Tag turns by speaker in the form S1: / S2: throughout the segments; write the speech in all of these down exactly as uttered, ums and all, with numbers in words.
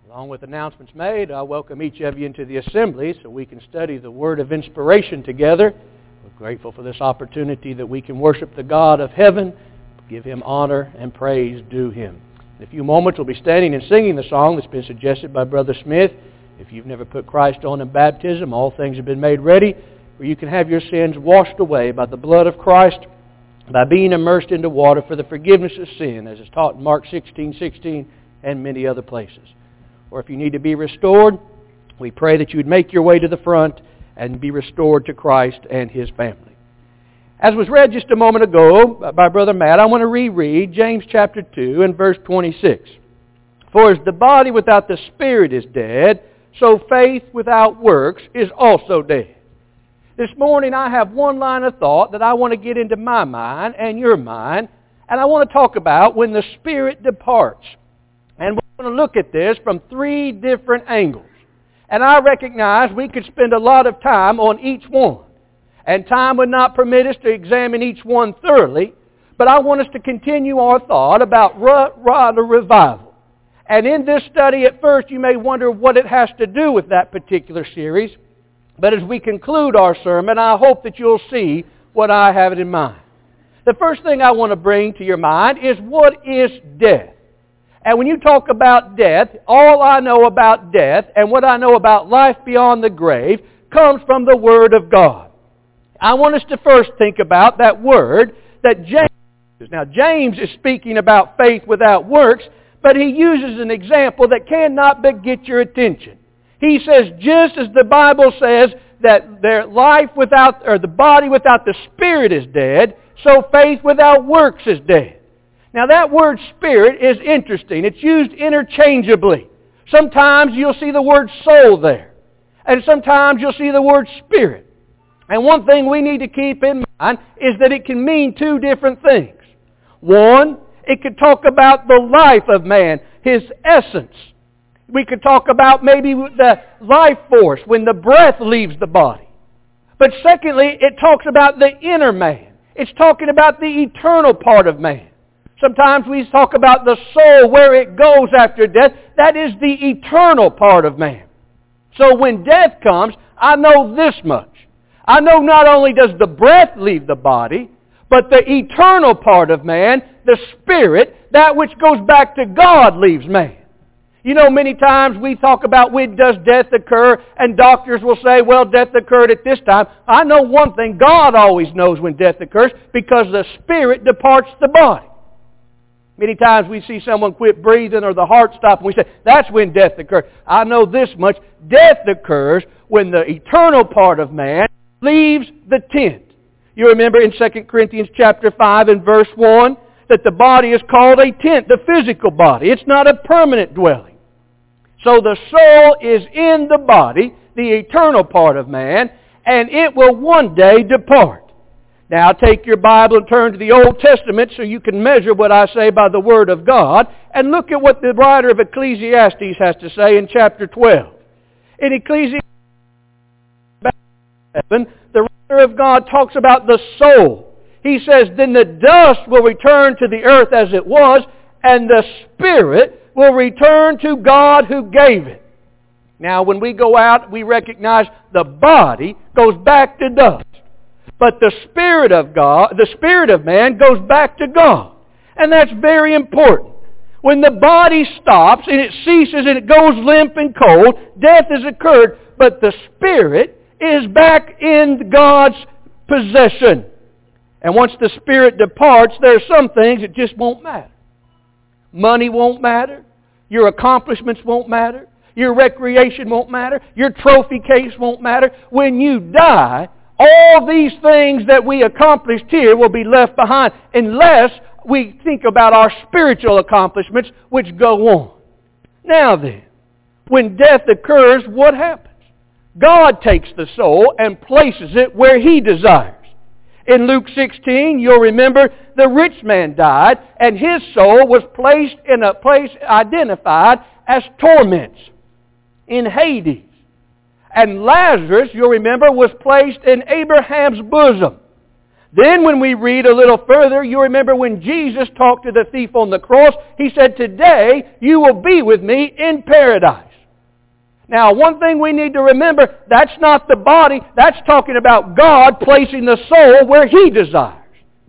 S1: Along with announcements made, I welcome each of you into the assembly so we can study the word of inspiration together. We're grateful for this opportunity that we can worship the God of heaven, give Him honor and praise due Him. In a few moments we'll be standing and singing the song that's been suggested by Brother Smith. If you've never put Christ on in baptism, all things have been made ready, where you can have your sins washed away by the blood of Christ, by being immersed into water for the forgiveness of sin, as is taught in Mark sixteen sixteen and many other places. Or if you need to be restored, we pray that you would make your way to the front and be restored to Christ and His family. As was read just a moment ago by Brother Matt, I want to reread James chapter two and verse twenty-six. For as the body without the spirit is dead, so faith without works is also dead. This morning I have one line of thought that I want to get into my mind and your mind, and I want to talk about when the Spirit departs. And we're going to look at this from three different angles. And I recognize we could spend a lot of time on each one. And time would not permit us to examine each one thoroughly, but I want us to continue our thought about rod of revival. And in this study, at first, you may wonder what it has to do with that particular series. But as we conclude our sermon, I hope that you'll see what I have in mind. The first thing I want to bring to your mind is, what is death? And when you talk about death, all I know about death and what I know about life beyond the grave comes from the Word of God. I want us to first think about that word that James uses. Now, James is speaking about faith without works, but he uses an example that cannot but get your attention. He says, just as the Bible says that their life without, or the body without the Spirit is dead, so faith without works is dead. Now that word Spirit is interesting. It's used interchangeably. Sometimes you'll see the word soul there. And sometimes you'll see the word Spirit. And one thing we need to keep in mind is that it can mean two different things. One, it could talk about the life of man, his essence. We could talk about maybe the life force when the breath leaves the body. But secondly, it talks about the inner man. It's talking about the eternal part of man. Sometimes we talk about the soul, where it goes after death. That is the eternal part of man. So when death comes, I know this much. I know not only does the breath leave the body, but the eternal part of man, the spirit, that which goes back to God, leaves man. You know, many times we talk about when does death occur, and doctors will say, well, death occurred at this time. I know one thing, God always knows when death occurs, because the spirit departs the body. Many times we see someone quit breathing or the heart stop, and we say, that's when death occurred. I know this much, death occurs when the eternal part of man leaves the tent. You remember in Second Corinthians chapter five and verse one, that the body is called a tent, the physical body. It's not a permanent dwelling. So the soul is in the body, the eternal part of man, and it will one day depart. Now take your Bible and turn to the Old Testament so you can measure what I say by the Word of God, and look at what the writer of Ecclesiastes has to say in chapter twelve. In Ecclesiastes seven, the writer of God talks about the soul. He says, then the dust will return to the earth as it was, and the spirit will return to God who gave it. Now, when we go out, we recognize the body goes back to dust. But the Spirit of God, the Spirit of man goes back to God. And that's very important. When the body stops and it ceases and it goes limp and cold, death has occurred, but the Spirit is back in God's possession. And once the Spirit departs, there are some things that just won't matter. Money won't matter. Your accomplishments won't matter. Your recreation won't matter. Your trophy case won't matter. When you die, all these things that we accomplished here will be left behind unless we think about our spiritual accomplishments which go on. Now then, when death occurs, what happens? God takes the soul and places it where He desires. In Luke sixteen, you'll remember the rich man died, and his soul was placed in a place identified as torments, in Hades. And Lazarus, you'll remember, was placed in Abraham's bosom. Then when we read a little further, you remember when Jesus talked to the thief on the cross, He said, today you will be with me in paradise. Now, one thing we need to remember, that's not the body, that's talking about God placing the soul where He desires.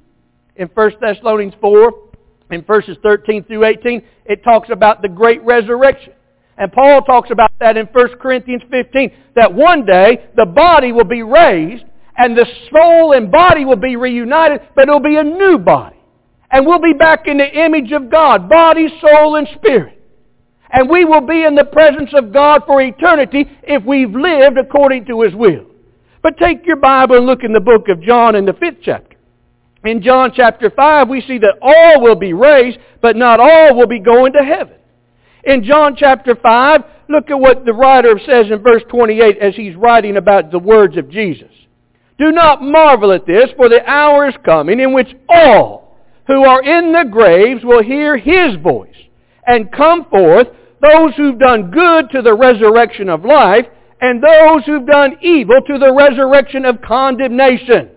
S1: In First Thessalonians four, in verses thirteen through eighteen, it talks about the great resurrection. And Paul talks about that in First Corinthians fifteen, that one day the body will be raised, and the soul and body will be reunited, but it'll be a new body. And we'll be back in the image of God, body, soul, and spirit. And we will be in the presence of God for eternity if we've lived according to His will. But take your Bible and look in the book of John in the fifth chapter. In John chapter five, we see that all will be raised, but not all will be going to heaven. In John chapter five, look at what the writer says in verse twenty-eight as he's writing about the words of Jesus. Do not marvel at this, for the hour is coming in which all who are in the graves will hear His voice and come forth, those who've done good to the resurrection of life, and those who've done evil to the resurrection of condemnation.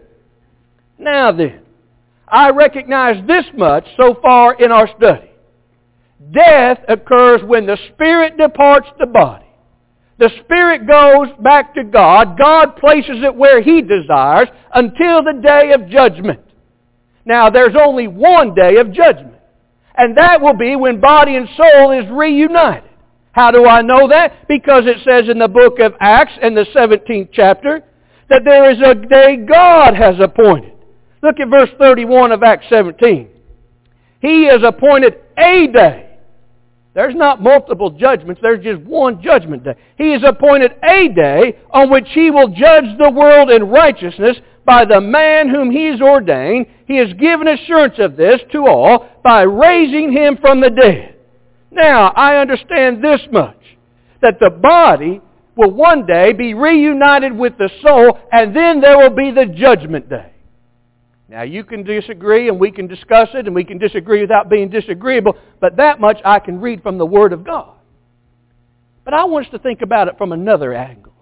S1: Now then, I recognize this much so far in our study. Death occurs when the spirit departs the body. The spirit goes back to God. God places it where He desires until the day of judgment. Now, there's only one day of judgment. And that will be when body and soul is reunited. How do I know that? Because it says in the book of Acts, in the seventeenth chapter, that there is a day God has appointed. Look at verse thirty-one of Acts seventeen. He has appointed a day. There's not multiple judgments, there's just one judgment day. He has appointed a day on which He will judge the world in righteousness by the man whom He has ordained. He has given assurance of this to all by raising Him from the dead. Now, I understand this much, that the body will one day be reunited with the soul, and then there will be the judgment day. Now, you can disagree, and we can discuss it, and we can disagree without being disagreeable, but that much I can read from the Word of God. But I want us to think about it from another angle.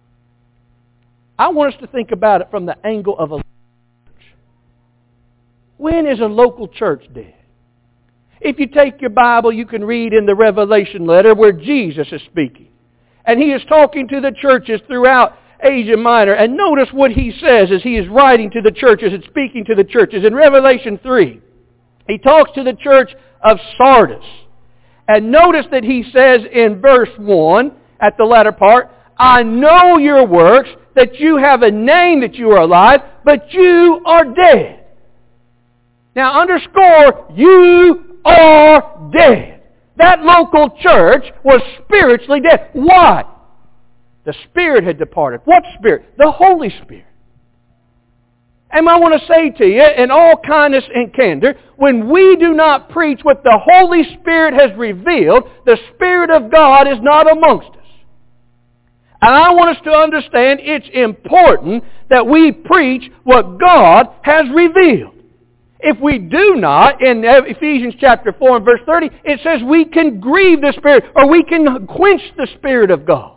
S1: I want us to think about it from the angle of a church. When is a local church dead? If you take your Bible, you can read in the Revelation letter where Jesus is speaking. And He is talking to the churches throughout Asia Minor. And notice what He says as He is writing to the churches and speaking to the churches. In Revelation three, He talks to the church of Sardis. And notice that He says in verse one, at the latter part, I know your works, that you have a name that you are alive, but you are dead. Now underscore, you are dead. That local church was spiritually dead. Why? The Spirit had departed. What Spirit? The Holy Spirit. And I want to say to you, in all kindness and candor, when we do not preach what the Holy Spirit has revealed, the Spirit of God is not amongst us. And I want us to understand it's important that we preach what God has revealed. If we do not, in Ephesians chapter four and verse thirty, it says we can grieve the Spirit, or we can quench the Spirit of God.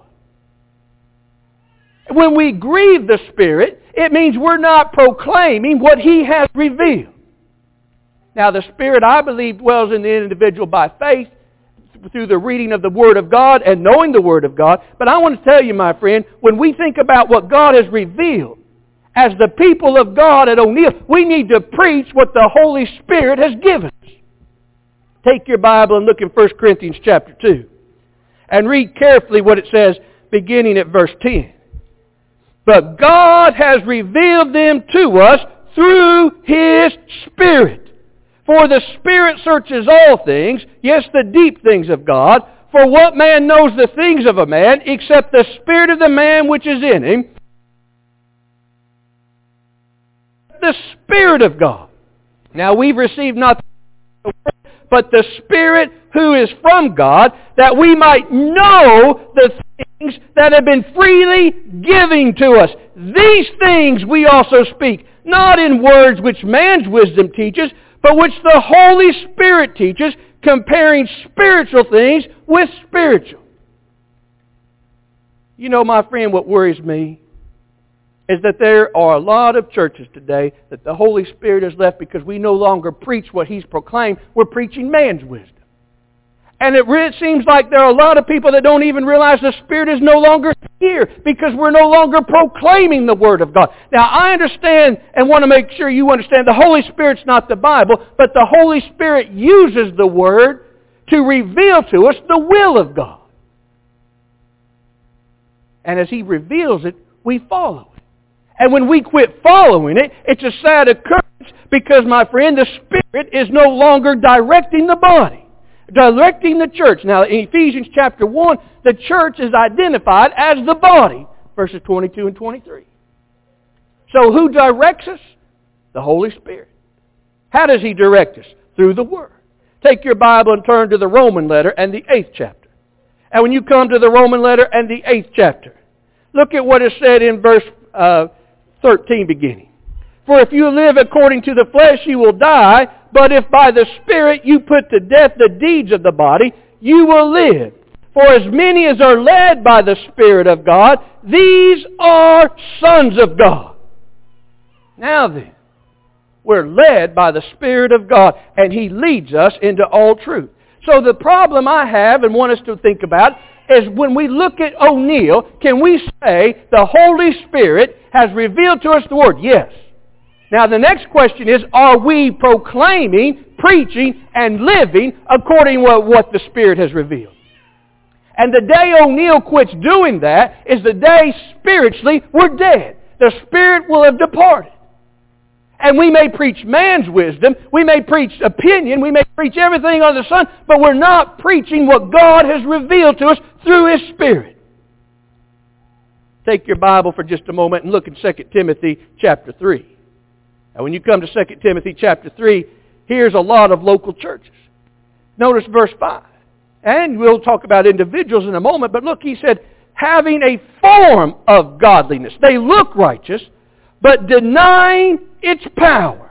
S1: When we grieve the Spirit, it means we're not proclaiming what He has revealed. Now the Spirit, I believe, dwells in the individual by faith, through the reading of the Word of God and knowing the Word of God. But I want to tell you, my friend, when we think about what God has revealed, as the people of God at O'Neill, we need to preach what the Holy Spirit has given us. Take your Bible and look in First Corinthians chapter two. And read carefully what it says beginning at verse ten. But God has revealed them to us through His Spirit. For the Spirit searches all things, yes, the deep things of God. For what man knows the things of a man, except the spirit of the man which is in him? The Spirit of God. Now we've received not the word, but the Spirit who is from God, that we might know the things that have been freely given to us. These things we also speak, not in words which man's wisdom teaches, but which the Holy Spirit teaches, comparing spiritual things with spiritual. You know, my friend, what worries me is that there are a lot of churches today that the Holy Spirit has left because we no longer preach what He's proclaimed. We're preaching man's wisdom. And it really seems like there are a lot of people that don't even realize the Spirit is no longer here because we're no longer proclaiming the Word of God. Now, I understand and want to make sure you understand the Holy Spirit's not the Bible, but the Holy Spirit uses the Word to reveal to us the will of God. And as He reveals it, we follow it. And when we quit following it, it's a sad occurrence because, my friend, the Spirit is no longer directing the body, directing the church. Now, in Ephesians chapter one, the church is identified as the body, verses twenty-two and twenty-three. So who directs us? The Holy Spirit. How does He direct us? Through the Word. Take your Bible and turn to the Roman letter and the eighth chapter. And when you come to the Roman letter and the eighth chapter, look at what is said in verse uh, thirteen beginning. For if you live according to the flesh, you will die. But if by the Spirit you put to death the deeds of the body, you will live. For as many as are led by the Spirit of God, these are sons of God. Now then, we're led by the Spirit of God, and He leads us into all truth. So the problem I have and want us to think about is when we look at O'Neill, can we say the Holy Spirit has revealed to us the Word? Yes. Now the next question is, are we proclaiming, preaching, and living according to what the Spirit has revealed? And the day O'Neill quits doing that is the day spiritually we're dead. The Spirit will have departed. And we may preach man's wisdom, we may preach opinion, we may preach everything under the sun, but we're not preaching what God has revealed to us through His Spirit. Take your Bible for just a moment and look in Second Timothy chapter three. Now when you come to Second Timothy chapter three, here's a lot of local churches. Notice verse five. And we'll talk about individuals in a moment, but look, he said, having a form of godliness. They look righteous, but denying its power.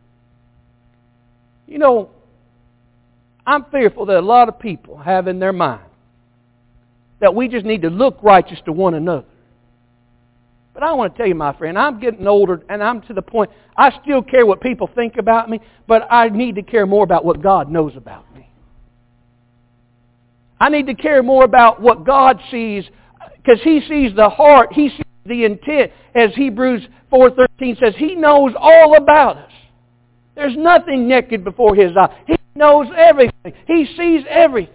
S1: You know, I'm fearful that a lot of people have in their mind that we just need to look righteous to one another. But I want to tell you, my friend, I'm getting older and I'm to the point, I still care what people think about me, but I need to care more about what God knows about me. I need to care more about what God sees, because He sees the heart, He sees the intent. As Hebrews four thirteen says, He knows all about us. There's nothing naked before His eye. He knows everything. He sees everything.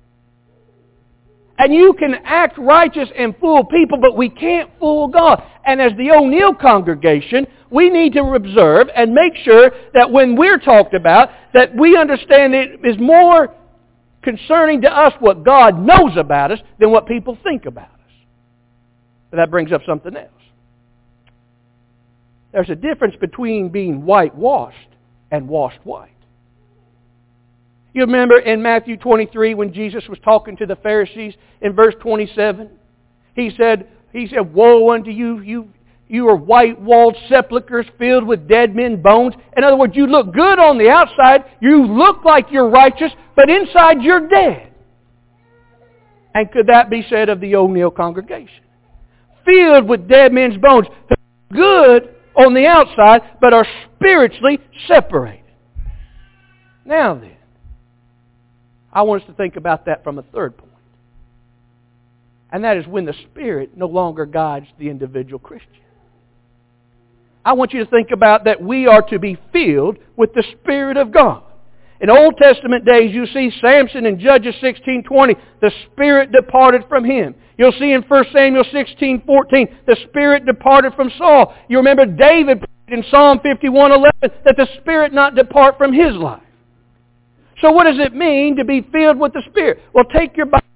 S1: And you can act righteous and fool people, but we can't fool God. And as the O'Neill congregation, we need to observe and make sure that when we're talked about, that we understand it is more concerning to us what God knows about us than what people think about us. But that brings up something else. There's a difference between being whitewashed and washed white. You remember in Matthew twenty-three when Jesus was talking to the Pharisees in verse twenty-seven? He said, He said, woe unto you, you, you are white-walled sepulchres filled with dead men's bones. In other words, you look good on the outside, you look like you're righteous, but inside you're dead. And could that be said of the O'Neill congregation? Filled with dead men's bones, good on the outside, but are spiritually separated. Now then, I want us to think about that from a third point. And that is when the Spirit no longer guides the individual Christian. I want you to think about that we are to be filled with the Spirit of God. In Old Testament days, you see Samson in Judges sixteen twenty, the Spirit departed from him. You'll see in First Samuel sixteen fourteen, the Spirit departed from Saul. You remember David in Psalm fifty-one eleven, that the Spirit not depart from his life. So what does it mean to be filled with the Spirit? Well, take your Bible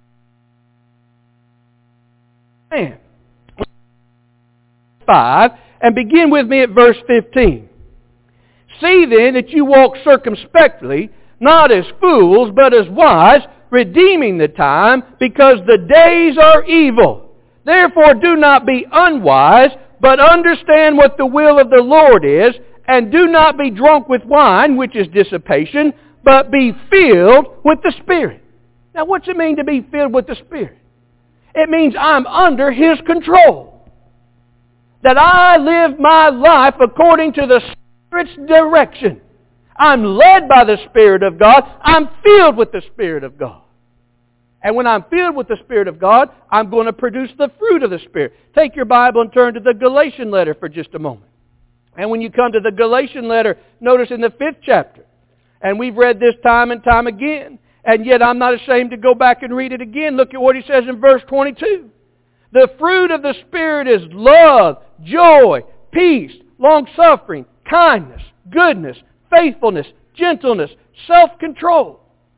S1: five and begin with me at verse fifteen. See then that you walk circumspectly, not as fools, but as wise, redeeming the time, because the days are evil. Therefore do not be unwise, but understand what the will of the Lord is, and do not be drunk with wine, which is dissipation, but be filled with the Spirit. Now what's it mean to be filled with the Spirit? It means I'm under His control. that I live my life according to the Spirit's direction. I'm led by the Spirit of God. I'm filled with the Spirit of God. And when I'm filled with the Spirit of God, I'm going to produce the fruit of the Spirit. Take your Bible and turn to the Galatian letter for just a moment. And when you come to the Galatian letter, notice in the fifth chapter, and we've read this time and time again, and yet I'm not ashamed to go back and read it again. Look at what he says in verse twenty-two. The fruit of the Spirit is love, joy, peace, long-suffering, kindness, goodness, faithfulness, gentleness, self-control.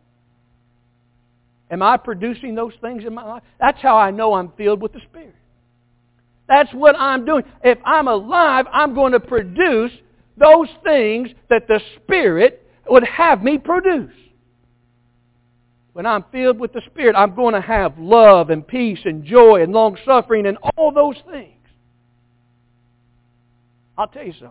S1: Am I producing those things in my life? That's how I know I'm filled with the Spirit. That's what I'm doing. If I'm alive, I'm going to produce those things that the Spirit would have me produce. When I'm filled with the Spirit, I'm going to have love and peace and joy and long-suffering and all those things. I'll tell you something.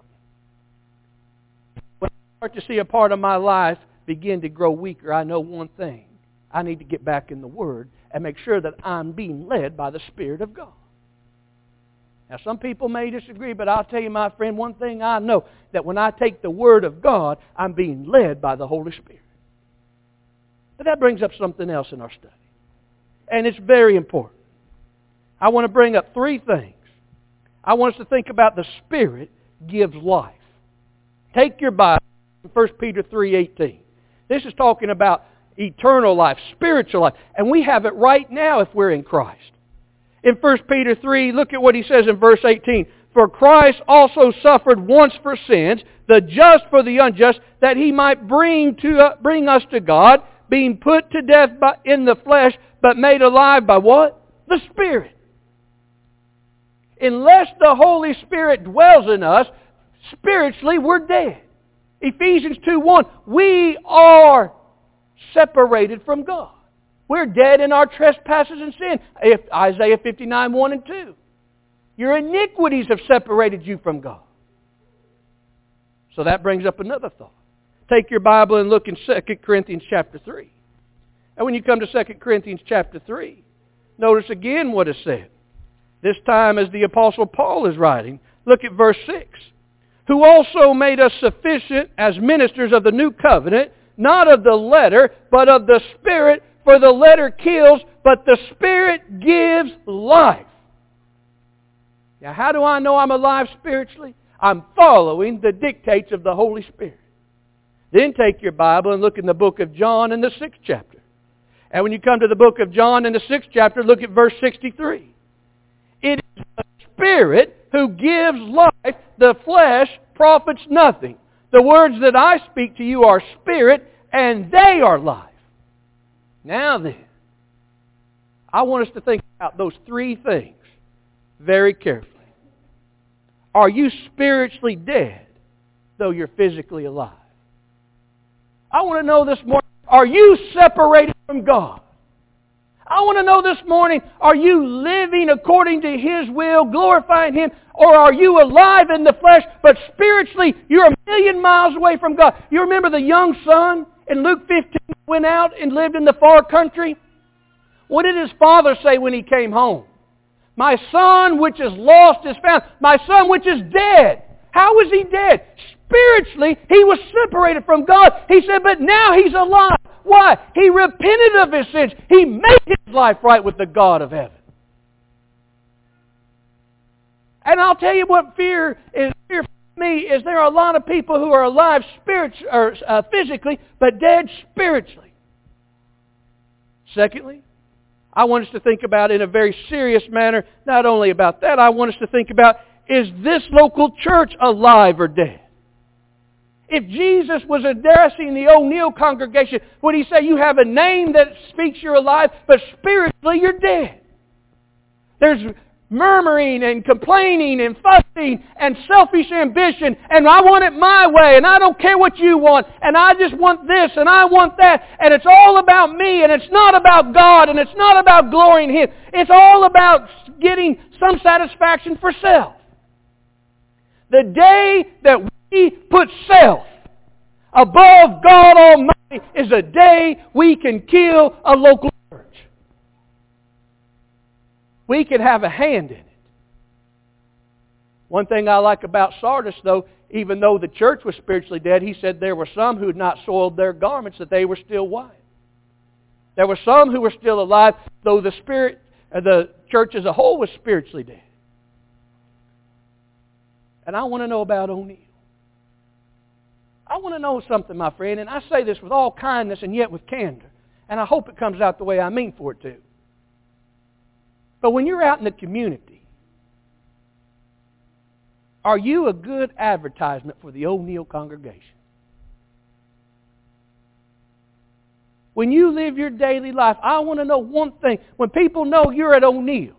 S1: When I start to see a part of my life begin to grow weaker, I know one thing. I need to get back in the Word and make sure that I'm being led by the Spirit of God. Now, some people may disagree, but I'll tell you, my friend, one thing I know, that when I take the Word of God, I'm being led by the Holy Spirit. But that brings up something else in our study. And it's very important. I want to bring up three things. I want us to think about the Spirit gives life. Take your Bible, First Peter three eighteen. This is talking about eternal life, spiritual life. And we have it right now if we're in Christ. In First Peter three, look at what he says in verse eighteen. For Christ also suffered once for sins, the just for the unjust, that He might bring to uh, bring us to God, being put to death by, in the flesh, but made alive by what? The Spirit. Unless the Holy Spirit dwells in us, spiritually we're dead. Ephesians two one, we are separated from God. We're dead in our trespasses and sin. If Isaiah fifty-nine one and two. Your iniquities have separated you from God. So that brings up another thought. Take your Bible and look in Second Corinthians chapter three. And when you come to Second Corinthians chapter three, notice again what is said. This time as the Apostle Paul is writing, look at verse six. Who also made us sufficient as ministers of the new covenant, not of the letter, but of the Spirit, for the letter kills, but the Spirit gives life. Now, how do I know I'm alive spiritually? I'm following the dictates of the Holy Spirit. Then take your Bible and look in the book of John in the sixth chapter. And when you come to the book of John in the sixth chapter, look at verse sixty-three. It is the Spirit who gives life, the flesh profits nothing. The words that I speak to you are spirit, and they are life. Now then, I want us to think about those three things very carefully. Are you spiritually dead, though you're physically alive? I want to know this morning, are you separated from God? I want to know this morning, are you living according to His will, glorifying Him, or are you alive in the flesh, but spiritually you're a million miles away from God? You remember the young son in Luke fifteen went out and lived in the far country? What did his father say when he came home? My son which is lost is found. My son which is dead. How was he dead? Spiritually, he was separated from God. He said, but now he's alive. Why? He repented of his sins. He made his life right with the God of heaven. And I'll tell you what fear is. Fear for me is there are a lot of people who are alive spiritually, or uh, physically, but dead spiritually. Secondly, I want us to think about in a very serious manner, not only about that, I want us to think about, is this local church alive or dead? If Jesus was addressing the O'Neill congregation, would He say, you have a name that speaks you're alive, but spiritually you're dead? There's murmuring and complaining and fussing and selfish ambition, and I want it my way, and I don't care what you want, and I just want this, and I want that, and it's all about me, and it's not about God, and it's not about glorying Him. It's all about getting some satisfaction for self. The day that we put self above God Almighty is a day we can kill a local church. We can have a hand in it. One thing I like about Sardis, though, even though the church was spiritually dead, he said there were some who had not soiled their garments, that they were still white. There were some who were still alive, though the spirit, uh, the church as a whole was spiritually dead. And I want to know about O'Neill. I want to know something, my friend, and I say this with all kindness and yet with candor. And I hope it comes out the way I mean for it to. But when you're out in the community, are you a good advertisement for the O'Neill congregation? When you live your daily life, I want to know one thing. When people know you're at O'Neill,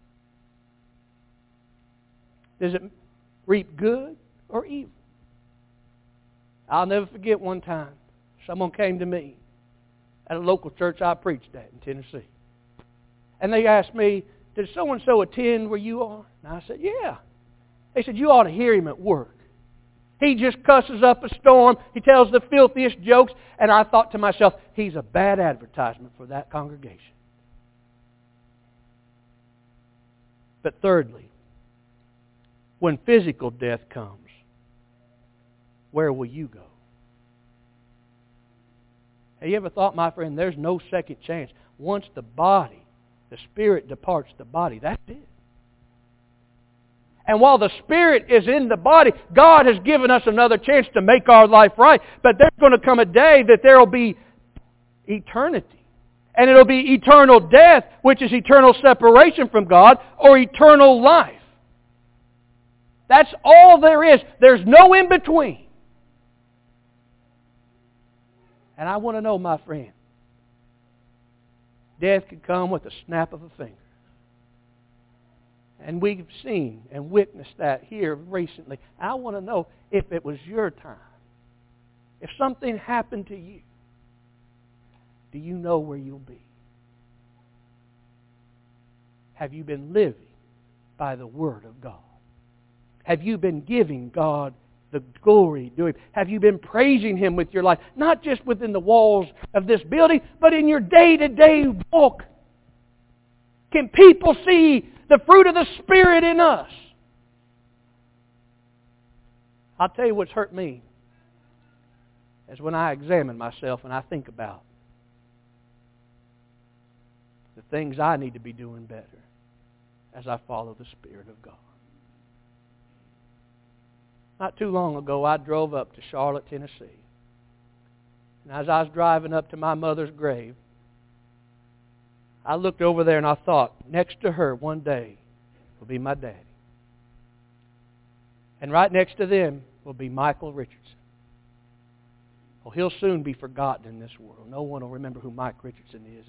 S1: does it reap good or evil? I'll never forget one time, someone came to me at a local church I preached at in Tennessee. And they asked me, did so-and-so attend where you are? And I said, yeah. They said, you ought to hear him at work. He just cusses up a storm. He tells the filthiest jokes. And I thought to myself, he's a bad advertisement for that congregation. But thirdly, when physical death comes, where will you go? Have you ever thought, my friend, there's no second chance. Once the body, the spirit departs the body, that's it. And while the spirit is in the body, God has given us another chance to make our life right. But there's going to come a day that there will be eternity. And it'll be eternal death, which is eternal separation from God, or eternal life. That's all there is. There's no in between. And I want to know, my friend, death can come with a snap of a finger. And we've seen and witnessed that here recently. I want to know if it was your time. If something happened to you, do you know where you'll be? Have you been living by the Word of God? Have you been giving God the glory due Him? Have you been praising Him with your life? Not just within the walls of this building, but in your day-to-day walk. Can people see the fruit of the Spirit in us? I'll tell you what's hurt me is when I examine myself and I think about the things I need to be doing better as I follow the Spirit of God. Not too long ago, I drove up to Charlotte, Tennessee. And as I was driving up to my mother's grave, I looked over there and I thought, next to her one day will be my daddy. And right next to them will be Michael Richardson. Well, he'll soon be forgotten in this world. No one will remember who Mike Richardson is.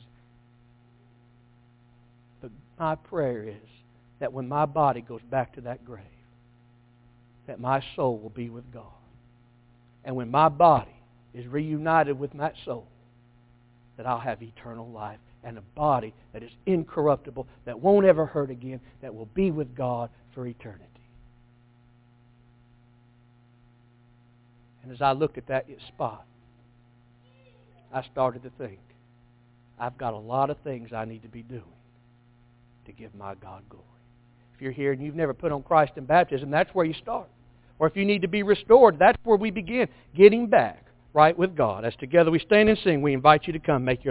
S1: But my prayer is that when my body goes back to that grave, that my soul will be with God. And when my body is reunited with that soul, that I'll have eternal life and a body that is incorruptible, that won't ever hurt again, that will be with God for eternity. And as I looked at that spot, I started to think, I've got a lot of things I need to be doing to give my God glory. If you're here and you've never put on Christ in baptism, that's where you start. Or if you need to be restored, that's where we begin, getting back right with God. As together we stand and sing, we invite you to come make your